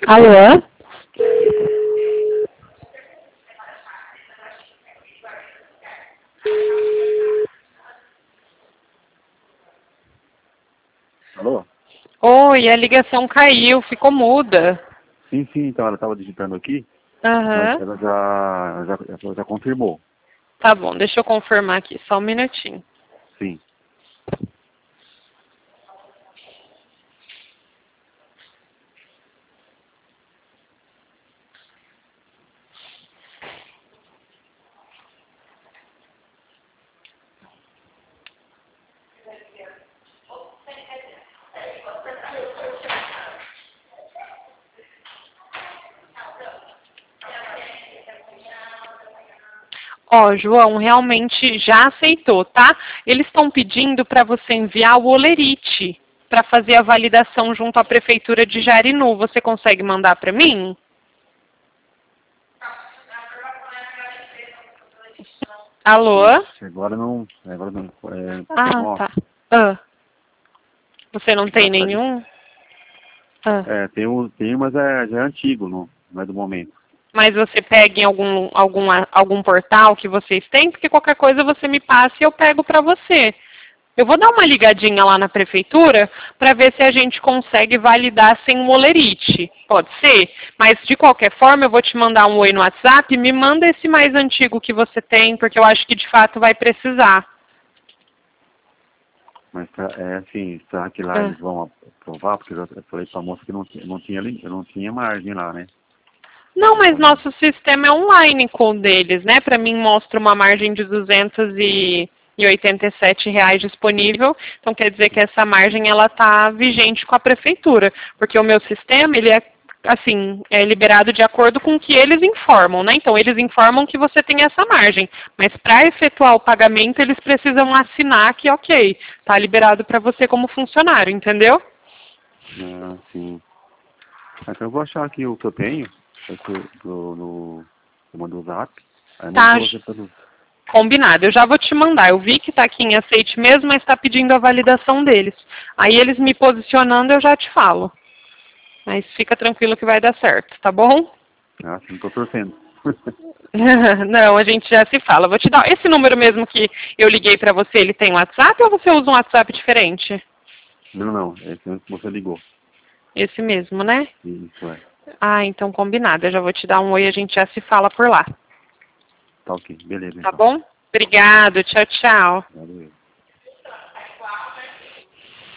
Alô? Alô? Oi, a ligação caiu, ficou muda. Sim, então ela estava digitando aqui, mas Aham. ela já confirmou. Tá bom, deixa eu confirmar aqui, só um minutinho. Sim. Ó, João, realmente já aceitou, tá? Eles estão pedindo para você enviar o Olerite para fazer a validação junto à Prefeitura de Jarinu. Você consegue mandar para mim? Alô? Ixi, agora não, Ah, ó, tá. Ah, você não tem nenhum? Ah. tem, mas já é antigo, não é do momento. Mas você pega em algum portal que vocês têm, porque qualquer coisa você me passa e eu pego para você. Eu vou dar uma ligadinha lá na prefeitura para ver se a gente consegue validar sem o Olerite. Pode ser? Mas de qualquer forma eu vou te mandar um oi no WhatsApp, me manda esse mais antigo que você tem, porque eu acho que de fato vai precisar. Mas assim, será que lá Ah. eles vão aprovar? Porque eu falei pra moça que não tinha margem lá, né? Não, mas Então, nosso sistema é online com o deles, né? Para mim mostra uma margem de R$ 287 disponível. Então quer dizer que essa margem ela está vigente com a prefeitura, porque o meu sistema ele é assim é liberado de acordo com o que eles informam, né? Então eles informam que você tem essa margem, mas para efetuar o pagamento eles precisam assinar que ok, está liberado para você como funcionário, entendeu? sim. Então eu vou achar aqui o que eu tenho, eu mando o zap, aí eu mando Tá. pra você todos. Combinado, eu já vou te mandar. Eu vi que está aqui em aceite mesmo, mas está pedindo a validação deles. Aí eles me posicionando, eu já te falo. Mas fica tranquilo que vai dar certo, tá bom? Ah, sim, tô torcendo. Não, a gente já se fala. Vou te dar esse número mesmo que eu liguei para você, ele tem WhatsApp ou você usa um WhatsApp diferente? Não, é esse mesmo que você ligou. Esse mesmo, né? Isso é. Ah, então combinado. Eu já vou te dar um oi e a gente já se fala por lá. Tá ok, beleza Tá então. bom? Obrigado. Tchau, tchau. Valeu.